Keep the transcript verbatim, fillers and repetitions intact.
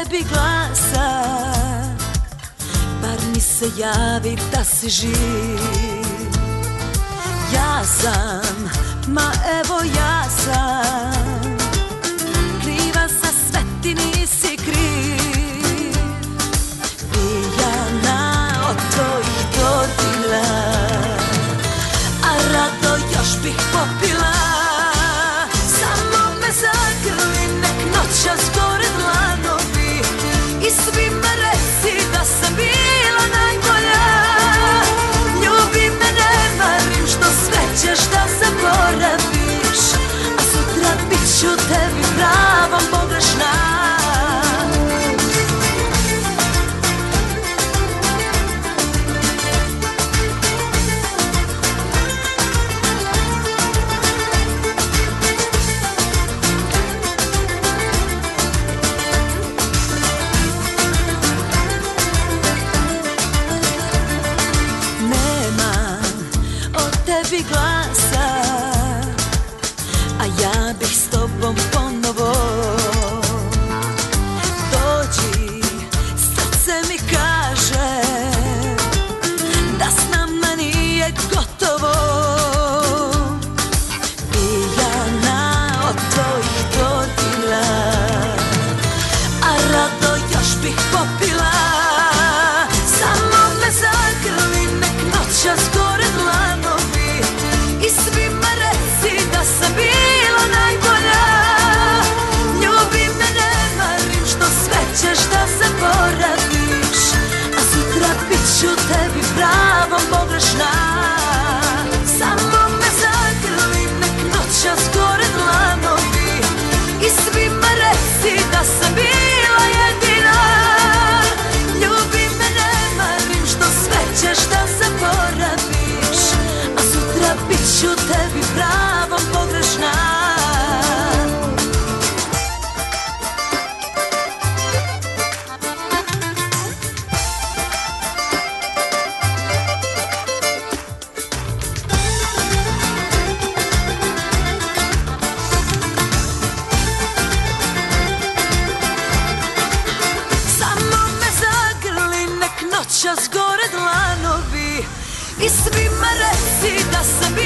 tebi glasa, bar mi se javi da si živ. Ja sam, ma evo ja sam, kriva za sve ti nisi kriv. Pijana od tvojih godina, a rado još bih popila. Samo me zagrli, nek noćas gore dlanovi i svima reci da sam bila najbolja. Ljubi me, ne marim što sve ćeš da zaboraviš, a sutra bit ću tebi pravom pogrešna. Tebi glasa, a ja bih s tobom ponovo. Dođi, srce mi kaže da s nama nije gotovo. Pijana od tvojih godina, a rado još bih popila. Samo me zagrli, nek noćas gore dlanovi i svima reci da sam bila najbolja. Ljubi me, ne marim što sve ćeš da zaboraviš, a sutra bit ću tebi pravom pogrešna. Samo me zagrli, nek noćas gore dlanovi i svima reci da sam bila jedina. Ljubi me, ne marim što sve ćeš da zaboraviš, a sutra bit ću tebi pravom pogrešna. Samo me zagrli, nek noćas gore dlanovi i svima reci da sam